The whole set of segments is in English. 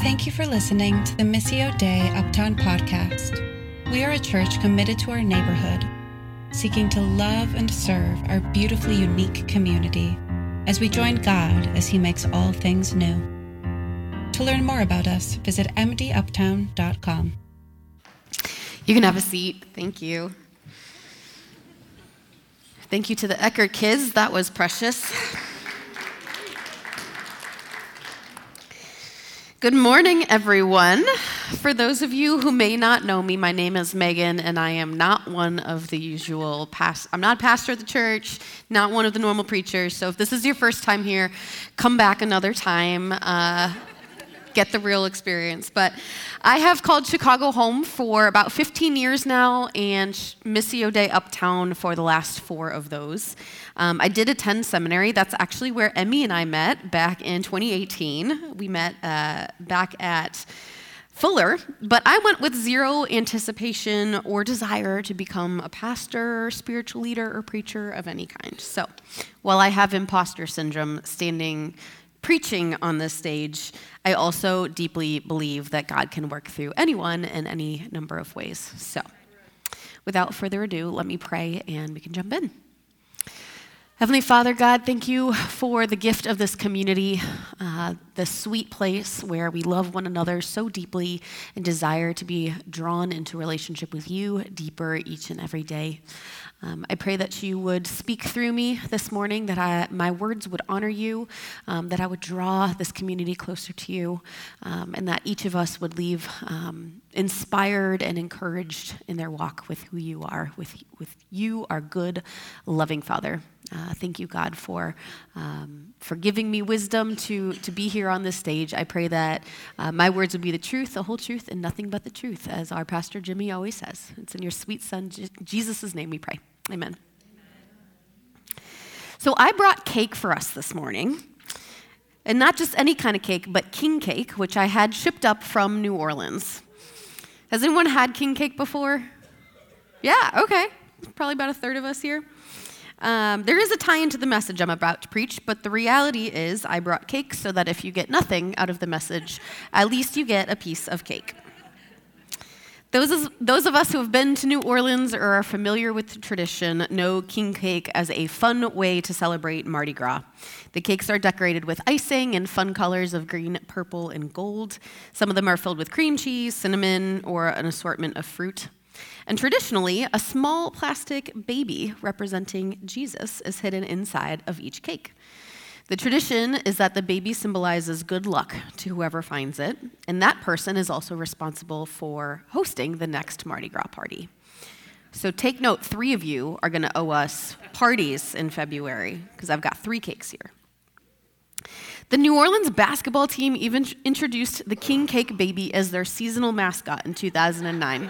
Thank you for listening to the Missio Dei Uptown podcast. We are a church committed to our neighborhood, seeking to love and serve our beautifully unique community as we join God as He makes all things new. To learn more about us, visit mduptown.com. You can have a seat. Thank you. Thank you to the Eckerd kids. That was precious. Good morning, everyone. For those of you who may not know me, my name is Megan, and I am not one of the usual I'm not a pastor at the church, not one of the normal preachers. So if this is your first time here, come back another time. Get the real experience. But I have called Chicago home for about 15 years now, and Missio Dei Uptown for the last 4 of those. I did attend seminary. That's actually where Emmy and I met back in 2018. We met back at Fuller, but I went with zero anticipation or desire to become a pastor, spiritual leader, or preacher of any kind. So while I have imposter syndrome preaching on this stage, I also deeply believe that God can work through anyone in any number of ways. So without further ado, let me pray and we can jump in. Heavenly Father, God, thank you for the gift of this community, the sweet place where we love one another so deeply and desire to be drawn into relationship with you deeper each and every day. I pray that you would speak through me this morning, that my words would honor you, that I would draw this community closer to you, and that each of us would leave inspired and encouraged in their walk with who you are, with you, our good, loving Father. Thank you, God, for giving me wisdom to be here on this stage. I pray that my words would be the truth, the whole truth, and nothing but the truth, as our pastor Jimmy always says. It's in your sweet son, Jesus' name we pray. Amen. So I brought cake for us this morning, and not just any kind of cake, but king cake, which I had shipped up from New Orleans. Has anyone had king cake before? Yeah, okay. Probably about a third of us here. There is a tie into the message I'm about to preach, but the reality is I brought cake so that if you get nothing out of the message, at least you get a piece of cake. Those of us who have been to New Orleans or are familiar with the tradition know king cake as a fun way to celebrate Mardi Gras. The cakes are decorated with icing in fun colors of green, purple, and gold. Some of them are filled with cream cheese, cinnamon, or an assortment of fruit. And traditionally, a small plastic baby representing Jesus is hidden inside of each cake. The tradition is that the baby symbolizes good luck to whoever finds it, and that person is also responsible for hosting the next Mardi Gras party. So take note, 3 of you are going to owe us parties in February, because I've got 3 cakes here. The New Orleans basketball team even introduced the king cake baby as their seasonal mascot in 2009.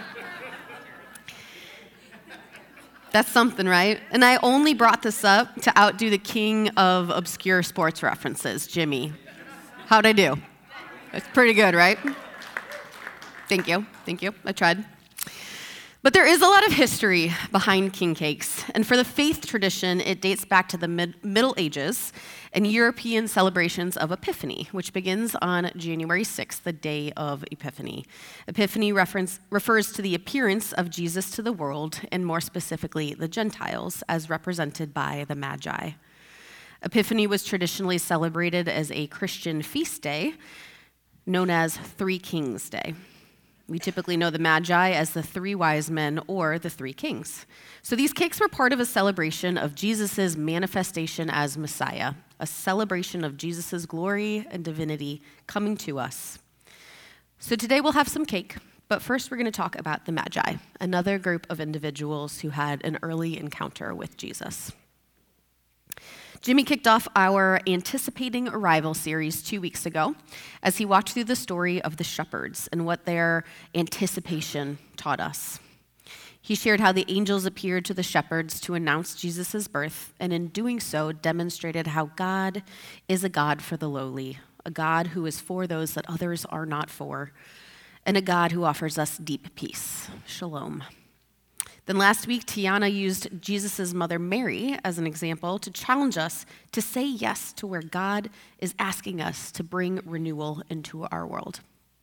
That's something, right? And I only brought this up to outdo the king of obscure sports references, Jimmy. How'd I do? It's pretty good, right? Thank you. I tried. But there is a lot of history behind king cakes. And for the faith tradition, it dates back to the Middle Ages and European celebrations of Epiphany, which begins on January 6th, the day of Epiphany. Epiphany refers to the appearance of Jesus to the world, and more specifically, the Gentiles, as represented by the Magi. Epiphany was traditionally celebrated as a Christian feast day, known as Three Kings Day. We typically know the Magi as the 3 wise men or the 3 kings. So these cakes were part of a celebration of Jesus' manifestation as Messiah, a celebration of Jesus' glory and divinity coming to us. So today we'll have some cake, but first we're going to talk about the Magi, another group of individuals who had an early encounter with Jesus. Jimmy kicked off our Anticipating Arrival series 2 weeks ago as he walked through the story of the shepherds and what their anticipation taught us. He shared how the angels appeared to the shepherds to announce Jesus' birth, and in doing so demonstrated how God is a God for the lowly, a God who is for those that others are not for, and a God who offers us deep peace. Shalom. Then last week, Tiana used Jesus' mother Mary as an example to challenge us to say yes to where God is asking us to bring renewal into our world.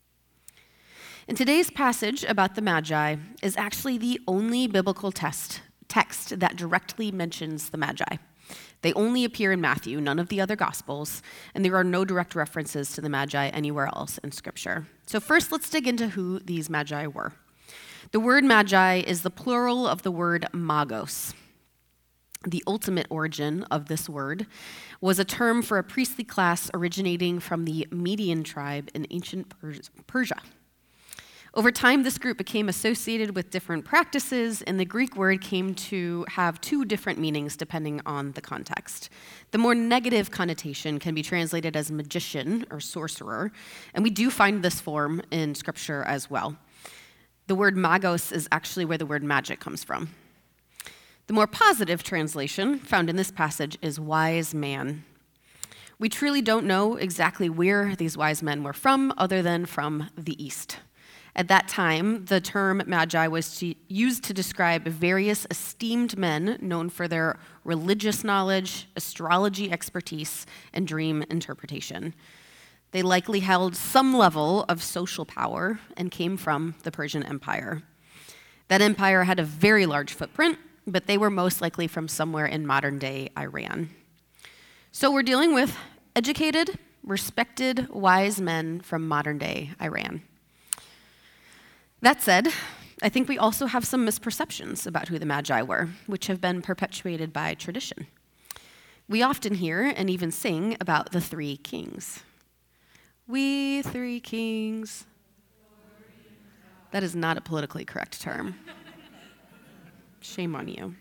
And today's passage about the Magi is actually the only biblical text that directly mentions the Magi. They only appear in Matthew, none of the other Gospels, and there are no direct references to the Magi anywhere else in Scripture. So first, let's dig into who these Magi were. The word Magi is the plural of the word magos. The ultimate origin of this word was a term for a priestly class originating from the Median tribe in ancient Persia. Over time, this group became associated with different practices, and the Greek word came to have two different meanings depending on the context. The more negative connotation can be translated as magician or sorcerer, and we do find this form in Scripture as well. The word magos is actually where the word magic comes from. The more positive translation found in this passage is wise man. We truly don't know exactly where these wise men were from, other than from the East. At that time, the term magi was used to describe various esteemed men known for their religious knowledge, astrology expertise, and dream interpretation. They likely held some level of social power and came from the Persian Empire. That empire had a very large footprint, but they were most likely from somewhere in modern-day Iran. So we're dealing with educated, respected, wise men from modern-day Iran. That said, I think we also have some misperceptions about who the Magi were, which have been perpetuated by tradition. We often hear and even sing about the three kings. We three kings. That is not a politically correct term. Shame on you.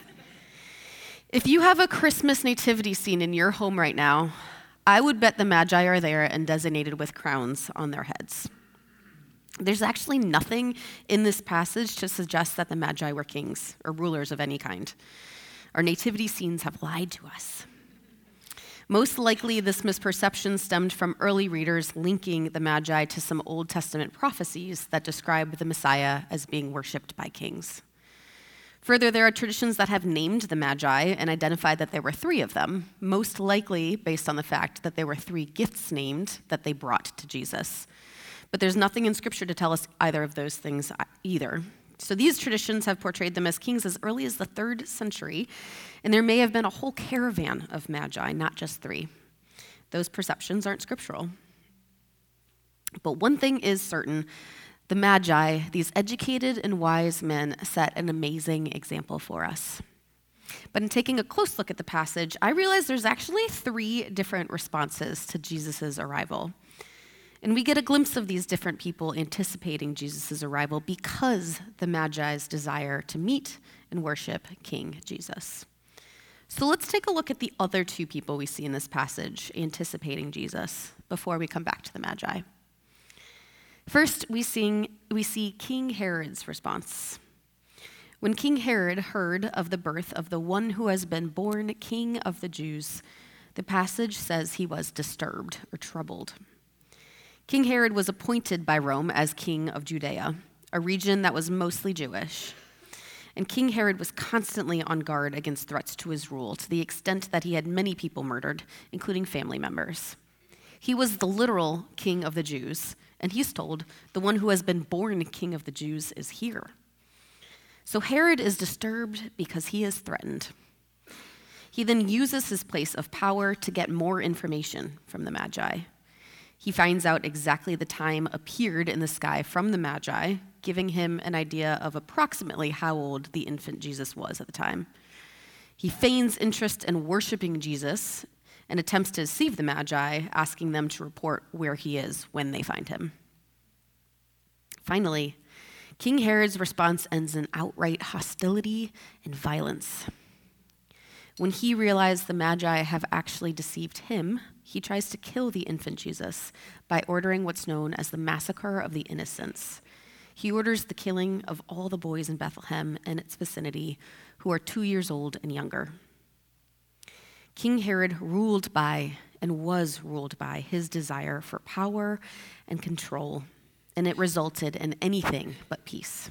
If you have a Christmas nativity scene in your home right now, I would bet the Magi are there and designated with crowns on their heads. There's actually nothing in this passage to suggest that the Magi were kings or rulers of any kind. Our nativity scenes have lied to us. Most likely, this misperception stemmed from early readers linking the Magi to some Old Testament prophecies that describe the Messiah as being worshipped by kings. Further, there are traditions that have named the Magi and identified that there were three of them, most likely based on the fact that there were three gifts named that they brought to Jesus. But there's nothing in Scripture to tell us either of those things either. So these traditions have portrayed them as kings as early as the 3rd century, and there may have been a whole caravan of magi, not just three. Those perceptions aren't scriptural. But one thing is certain, the Magi, these educated and wise men, set an amazing example for us. But in taking a close look at the passage, I realized there's actually 3 different responses to Jesus' arrival. And we get a glimpse of these different people anticipating Jesus' arrival because the Magi's desire to meet and worship King Jesus. So let's take a look at the other 2 people we see in this passage anticipating Jesus before we come back to the Magi. First, we see King Herod's response. When King Herod heard of the birth of the one who has been born King of the Jews, the passage says he was disturbed or troubled. King Herod was appointed by Rome as king of Judea, a region that was mostly Jewish. And King Herod was constantly on guard against threats to his rule, to the extent that he had many people murdered, including family members. He was the literal king of the Jews, and he's told, the one who has been born king of the Jews is here. So Herod is disturbed because he is threatened. He then uses his place of power to get more information from the Magi. He finds out exactly the time appeared in the sky from the Magi, giving him an idea of approximately how old the infant Jesus was at the time. He feigns interest in worshiping Jesus and attempts to deceive the Magi, asking them to report where he is when they find him. Finally, King Herod's response ends in outright hostility and violence. When he realized the Magi have actually deceived him, he tries to kill the infant Jesus by ordering what's known as the Massacre of the Innocents. He orders the killing of all the boys in Bethlehem and its vicinity who are 2 years old and younger. King Herod ruled by and was ruled by his desire for power and control, and it resulted in anything but peace.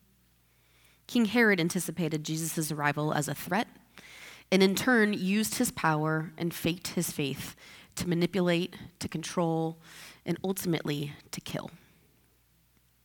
King Herod anticipated Jesus' arrival as a threat, and in turn used his power and faked his faith to manipulate, to control, and ultimately to kill.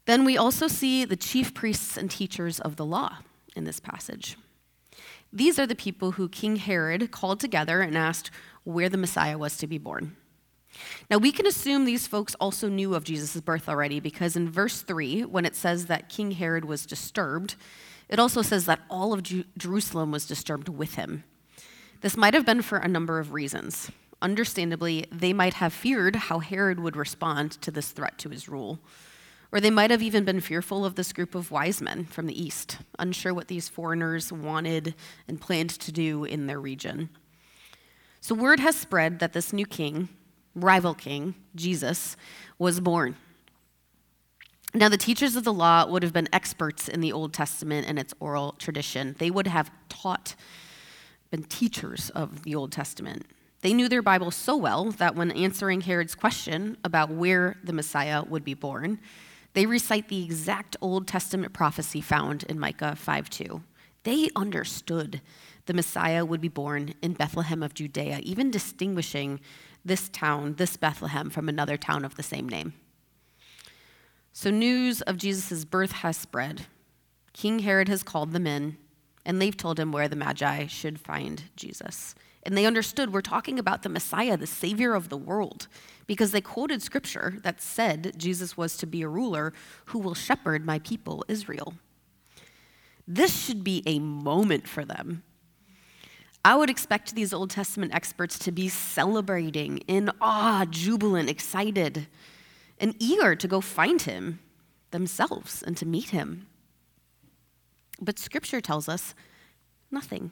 Then we also see the chief priests and teachers of the law in this passage. These are the people who King Herod called together and asked where the Messiah was to be born. Now, we can assume these folks also knew of Jesus' birth already, because in verse 3, when it says that King Herod was disturbed, it also says that all of Jerusalem was disturbed with him. This might have been for a number of reasons. Understandably, they might have feared how Herod would respond to this threat to his rule. Or they might have even been fearful of this group of wise men from the east, unsure what these foreigners wanted and planned to do in their region. So word has spread that this new king, rival king, Jesus, was born. Now, the teachers of the law would have been experts in the Old Testament and its oral tradition. They would have been teachers of the Old Testament. They knew their Bible so well that when answering Herod's question about where the Messiah would be born, they recite the exact Old Testament prophecy found in Micah 5:2. They understood the Messiah would be born in Bethlehem of Judea, even distinguishing this town, this Bethlehem, from another town of the same name. So news of Jesus' birth has spread. King Herod has called them in, and they've told him where the Magi should find Jesus. And they understood we're talking about the Messiah, the Savior of the world, because they quoted scripture that said Jesus was to be a ruler who will shepherd my people, Israel. This should be a moment for them. I would expect these Old Testament experts to be celebrating, in awe, jubilant, excited, and eager to go find him themselves and to meet him. But scripture tells us nothing.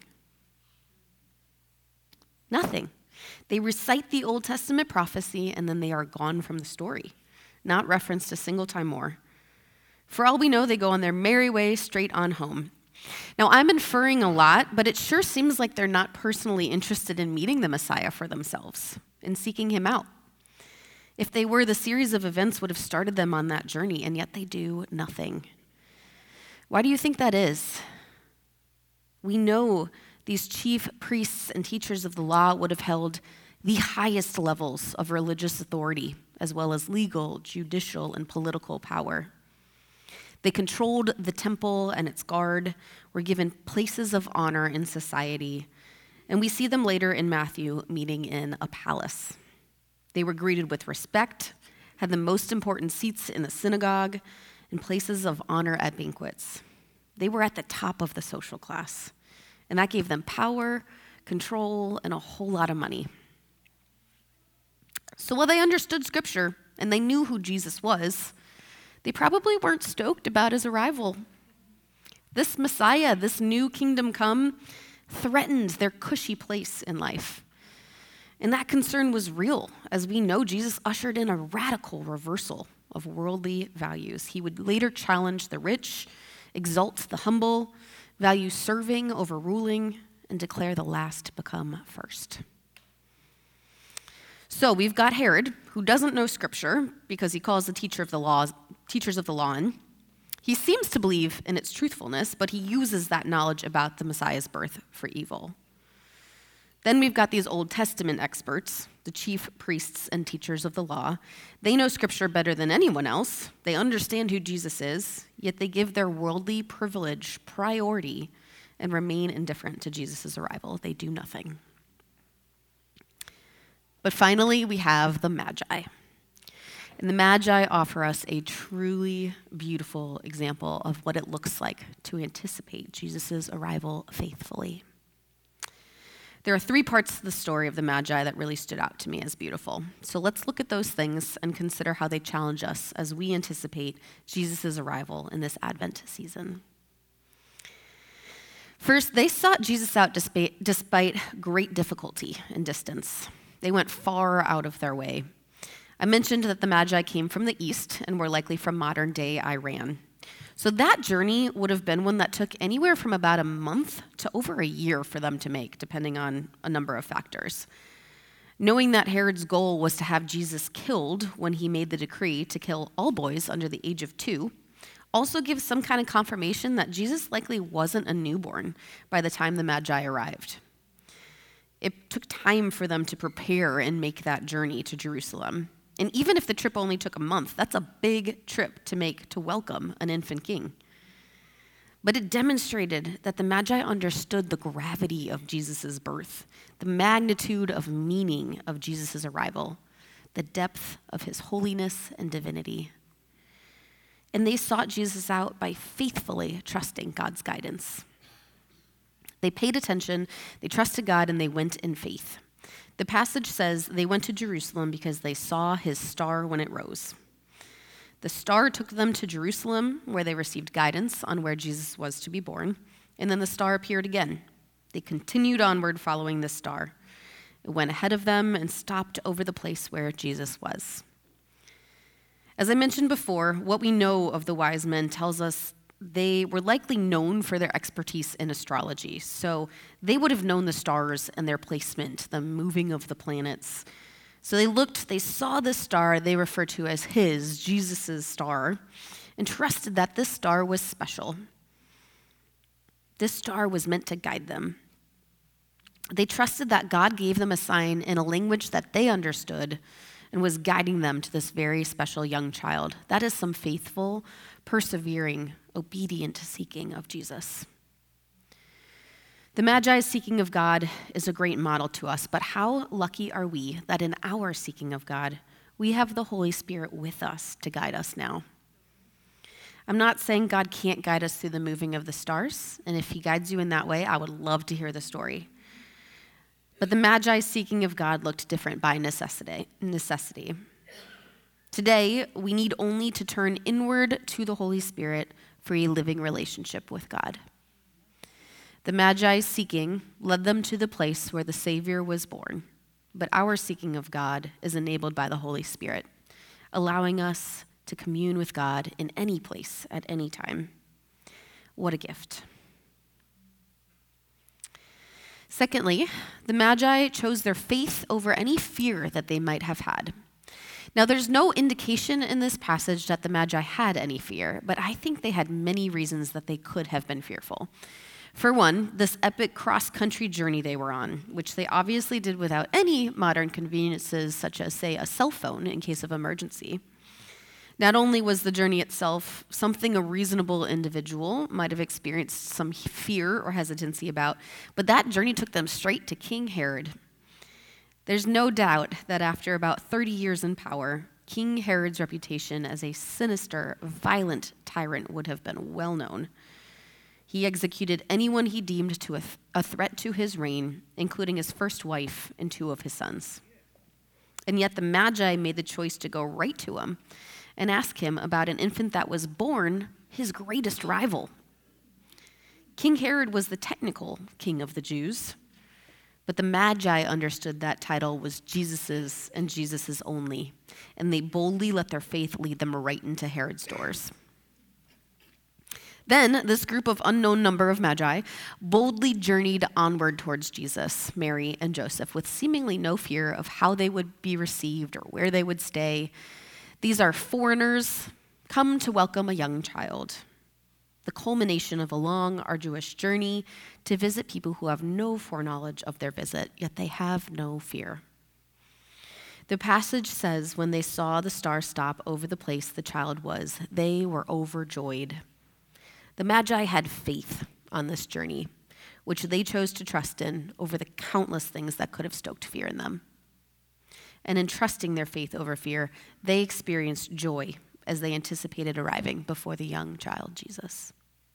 Nothing. They recite the Old Testament prophecy and then they are gone from the story, not referenced a single time more. For all we know, they go on their merry way straight on home. Now, I'm inferring a lot, but it sure seems like they're not personally interested in meeting the Messiah for themselves and seeking him out. If they were, the series of events would have started them on that journey, and yet they do nothing. Why do you think that is? We know these chief priests and teachers of the law would have held the highest levels of religious authority, as well as legal, judicial, and political power. They controlled the temple and its guard, were given places of honor in society, and we see them later in Matthew meeting in a palace. They were greeted with respect, had the most important seats in the synagogue, and places of honor at banquets. They were at the top of the social class, and that gave them power, control, and a whole lot of money. So while they understood scripture and they knew who Jesus was, they probably weren't stoked about his arrival. This Messiah, this new kingdom come, threatened their cushy place in life. And that concern was real. As we know, Jesus ushered in a radical reversal of worldly values. He would later challenge the rich, exalt the humble, value serving over ruling, and declare the last become first. So we've got Herod, who doesn't know scripture because he calls the teachers of the law in. He seems to believe in its truthfulness, but he uses that knowledge about the Messiah's birth for evil. Then we've got these Old Testament experts, the chief priests and teachers of the law. They know scripture better than anyone else. They understand who Jesus is, yet they give their worldly privilege priority and remain indifferent to Jesus' arrival. They do nothing. But finally, we have the Magi. And the Magi offer us a truly beautiful example of what it looks like to anticipate Jesus' arrival faithfully. There are 3 parts to the story of the Magi that really stood out to me as beautiful. So let's look at those things and consider how they challenge us as we anticipate Jesus' arrival in this Advent season. First, they sought Jesus out despite great difficulty and distance. They went far out of their way. I mentioned that the Magi came from the east and were likely from modern-day Iran. So that journey would have been one that took anywhere from about a month to over a year for them to make, depending on a number of factors. Knowing that Herod's goal was to have Jesus killed when he made the decree to kill all boys under the age of 2 also gives some kind of confirmation that Jesus likely wasn't a newborn by the time the Magi arrived. It took time for them to prepare and make that journey to Jerusalem. And even if the trip only took a month, that's a big trip to make to welcome an infant king. But it demonstrated that the Magi understood the gravity of Jesus' birth, the magnitude of meaning of Jesus' arrival, the depth of his holiness and divinity. And they sought Jesus out by faithfully trusting God's guidance. They paid attention, they trusted God, and they went in faith. The passage says they went to Jerusalem because they saw his star when it rose. The star took them to Jerusalem, where they received guidance on where Jesus was to be born, and then the star appeared again. They continued onward following the star. It went ahead of them and stopped over the place where Jesus was. As I mentioned before, what we know of the wise men tells us they were likely known for their expertise in astrology, so they would have known the stars and their placement, the moving of the planets. So they saw this star they refer to as Jesus' star, and trusted that this star was special. This star was meant to guide them. They trusted that God gave them a sign in a language that they understood and was guiding them to this very special young child. That is some faithful, persevering, obedient seeking of Jesus. The Magi's seeking of God is a great model to us, but how lucky are we that in our seeking of God, we have the Holy Spirit with us to guide us now. I'm not saying God can't guide us through the moving of the stars, and if he guides you in that way, I would love to hear the story. But the Magi's seeking of God looked different by necessity. Today, we need only to turn inward to the Holy Spirit for a living relationship with God. The Magi's seeking led them to the place where the Savior was born, but our seeking of God is enabled by the Holy Spirit, allowing us to commune with God in any place at any time. What a gift. Secondly, the Magi chose their faith over any fear that they might have had. Now, there's no indication in this passage that the Magi had any fear, but I think they had many reasons that they could have been fearful. For one, this epic cross-country journey they were on, which they obviously did without any modern conveniences, such as, say, a cell phone in case of emergency. Not only was the journey itself something a reasonable individual might have experienced some fear or hesitancy about, but that journey took them straight to King Herod. There's no doubt that after about 30 years in power, King Herod's reputation as a sinister, violent tyrant would have been well known. He executed anyone he deemed to a threat to his reign, including his first wife and 2 of his sons. And yet the Magi made the choice to go right to him and ask him about an infant that was born, his greatest rival. King Herod was the technical king of the Jews, but the Magi understood that title was Jesus's and Jesus's only, and they boldly let their faith lead them right into Herod's doors. Then this group of unknown number of Magi boldly journeyed onward towards Jesus, Mary, and Joseph with seemingly no fear of how they would be received or where they would stay. These are foreigners come to welcome a young child, the culmination of a long, arduous journey to visit people who have no foreknowledge of their visit, yet they have no fear. The passage says when they saw the star stop over the place the child was, they were overjoyed. The Magi had faith on this journey, which they chose to trust in over the countless things that could have stoked fear in them. And in trusting their faith over fear, they experienced joy as they anticipated arriving before the young child Jesus.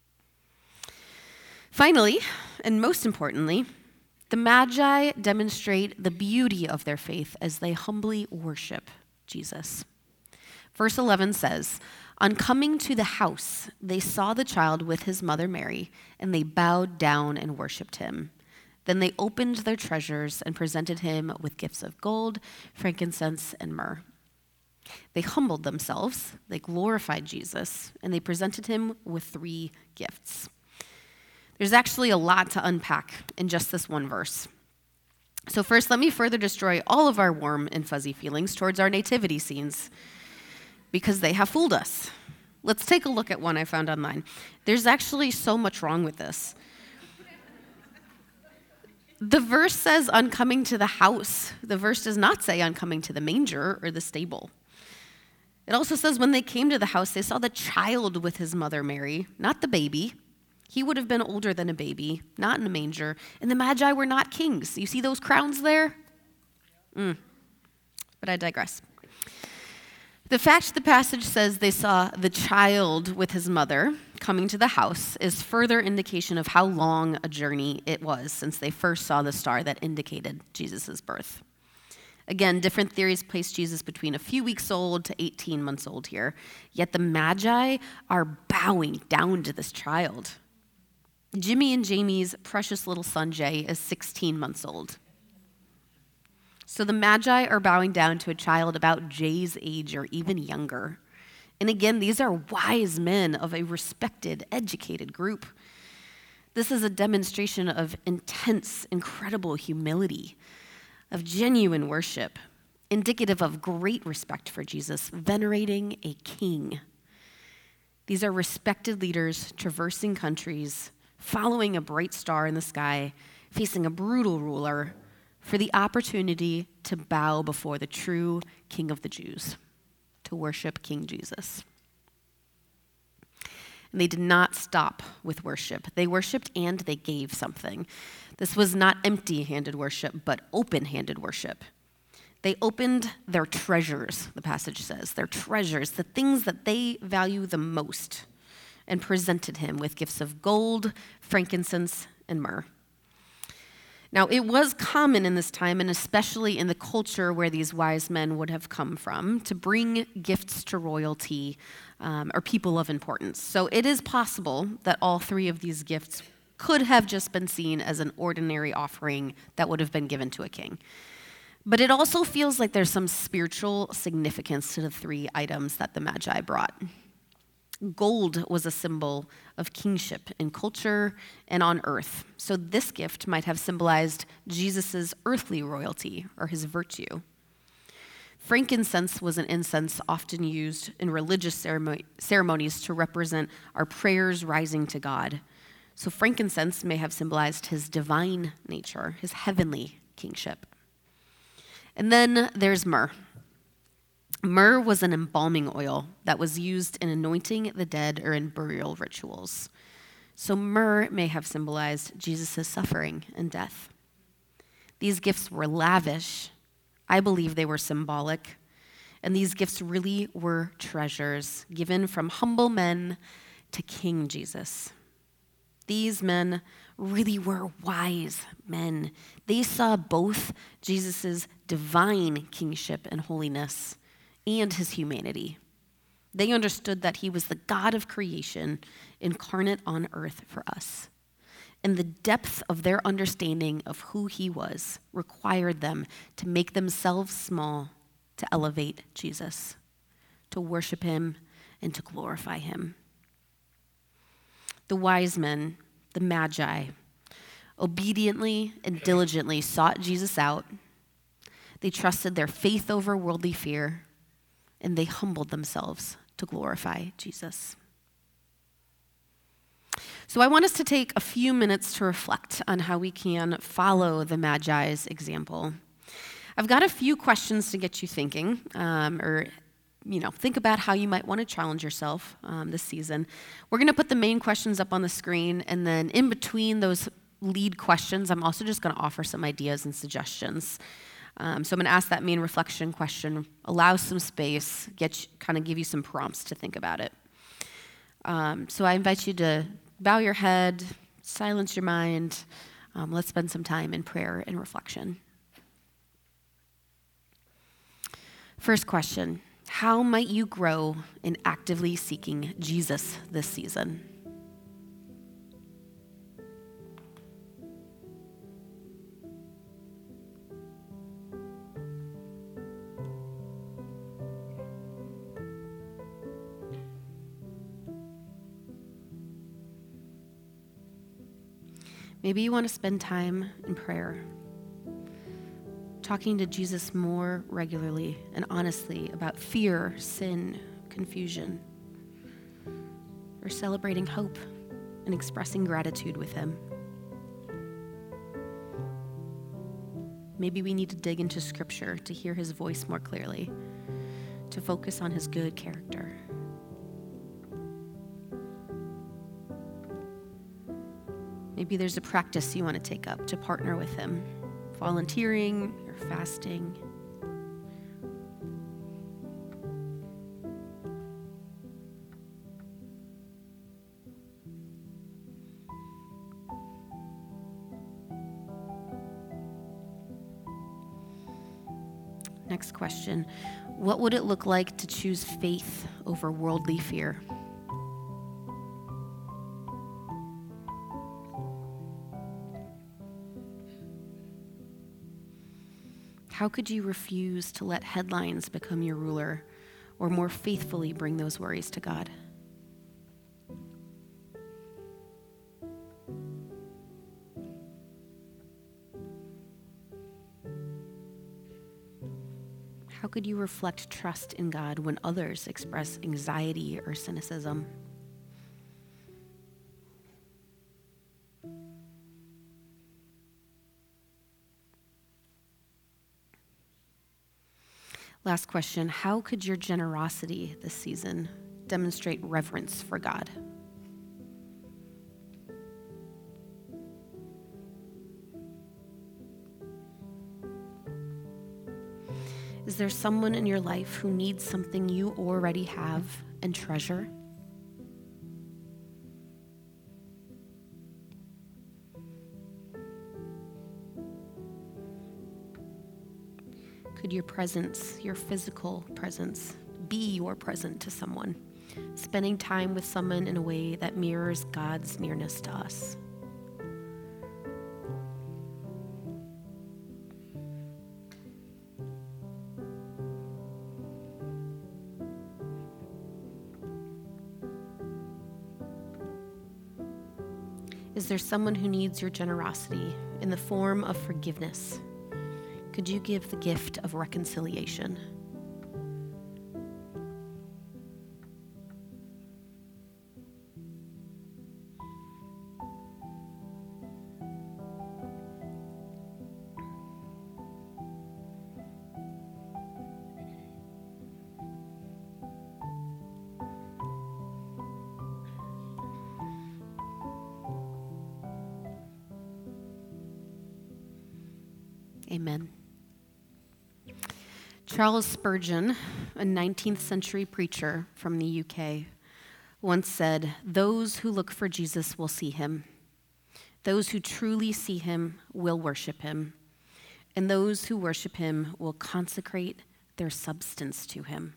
Finally, and most importantly, the Magi demonstrate the beauty of their faith as they humbly worship Jesus. Verse 11 says, "On coming to the house, they saw the child with his mother Mary, and they bowed down and worshiped him. Then they opened their treasures and presented him with gifts of gold, frankincense, and myrrh." They humbled themselves, they glorified Jesus, and they presented him with 3 gifts. There's actually a lot to unpack in just this one verse. So first, let me further destroy all of our warm and fuzzy feelings towards our nativity scenes, because they have fooled us. Let's take a look at one I found online. There's actually so much wrong with this. The verse says, "On coming to the house." The verse does not say, "On coming to the manger or the stable." It also says when they came to the house, they saw the child with his mother Mary, not the baby. He would have been older than a baby, not in a manger. And the Magi were not kings. You see those crowns there? But I digress. The fact the passage says they saw the child with his mother coming to the house is further indication of how long a journey it was since they first saw the star that indicated Jesus' birth. Again, different theories place Jesus between a few weeks old to 18 months old here, yet the Magi are bowing down to this child. Jimmy and Jamie's precious little son, Jay, is 16 months old. So the Magi are bowing down to a child about Jay's age or even younger. And again, these are wise men of a respected, educated group. This is a demonstration of intense, incredible humility, of genuine worship, indicative of great respect for Jesus, venerating a king. These are respected leaders traversing countries, following a bright star in the sky, facing a brutal ruler, for the opportunity to bow before the true King of the Jews, to worship King Jesus. And they did not stop with worship. They worshiped and they gave something. This was not empty-handed worship, but open-handed worship. They opened their treasures, the passage says, their treasures, the things that they value the most, and presented him with gifts of gold, frankincense, and myrrh. Now, it was common in this time, and especially in the culture where these wise men would have come from, to bring gifts to royalty or people of importance. So it is possible that all three of these gifts could have just been seen as an ordinary offering that would have been given to a king. But it also feels like there's some spiritual significance to the three items that the Magi brought. Gold was a symbol of kingship in culture and on earth. So this gift might have symbolized Jesus' earthly royalty or his virtue. Frankincense was an incense often used in religious ceremonies to represent our prayers rising to God. So frankincense may have symbolized his divine nature, his heavenly kingship. And then there's myrrh. Myrrh was an embalming oil that was used in anointing the dead or in burial rituals. So myrrh may have symbolized Jesus' suffering and death. These gifts were lavish. I believe they were symbolic. And these gifts really were treasures given from humble men to King Jesus. These men really were wise men. They saw both Jesus' divine kingship and holiness and his humanity. They understood that he was the God of creation incarnate on earth for us. And the depth of their understanding of who he was required them to make themselves small to elevate Jesus, to worship him, and to glorify him. The wise men, the Magi, obediently and diligently sought Jesus out. They trusted their faith over worldly fear, and they humbled themselves to glorify Jesus. So I want us to take a few minutes to reflect on how we can follow the Magi's example. I've got a few questions to get you thinking, think about how you might want to challenge yourself this season. We're going to put the main questions up on the screen, and then in between those lead questions, I'm also just going to offer some ideas and suggestions. So I'm going to ask that main reflection question, allow some space, give you some prompts to think about it. So I invite you to bow your head, silence your mind. Let's spend some time in prayer and reflection. First question, how might you grow in actively seeking Jesus this season? Maybe you want to spend time in prayer, talking to Jesus more regularly and honestly about fear, sin, confusion, or celebrating hope and expressing gratitude with him. Maybe we need to dig into Scripture to hear his voice more clearly, to focus on his good character. Maybe there's a practice you want to take up to partner with him, volunteering or fasting. Next question. What would it look like to choose faith over worldly fear? How could you refuse to let headlines become your ruler, or more faithfully bring those worries to God? How could you reflect trust in God when others express anxiety or cynicism? Last question. How could your generosity this season demonstrate reverence for God? Is there someone in your life who needs something you already have and treasure? Could your presence, your physical presence, be your present to someone, spending time with someone in a way that mirrors God's nearness to us? Is there someone who needs your generosity in the form of forgiveness? Could you give the gift of reconciliation? Amen. Charles Spurgeon, a 19th century preacher from the UK, once said, "Those who look for Jesus will see him. Those who truly see him will worship him. And those who worship him will consecrate their substance to him."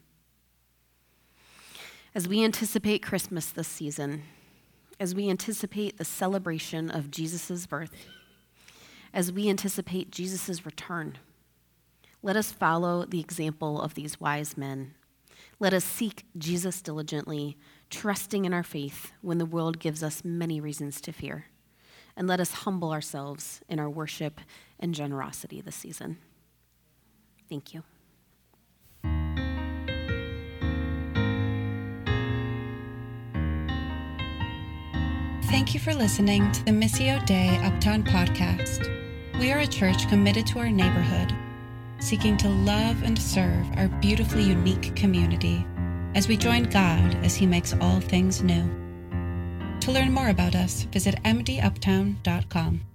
As we anticipate Christmas this season, as we anticipate the celebration of Jesus' birth, as we anticipate Jesus' return, let us follow the example of these wise men. Let us seek Jesus diligently, trusting in our faith when the world gives us many reasons to fear. And let us humble ourselves in our worship and generosity this season. Thank you. Thank you for listening to the Missio Dei Uptown podcast. We are a church committed to our neighborhood, seeking to love and serve our beautifully unique community as we join God as He makes all things new. To learn more about us, visit mduptown.com.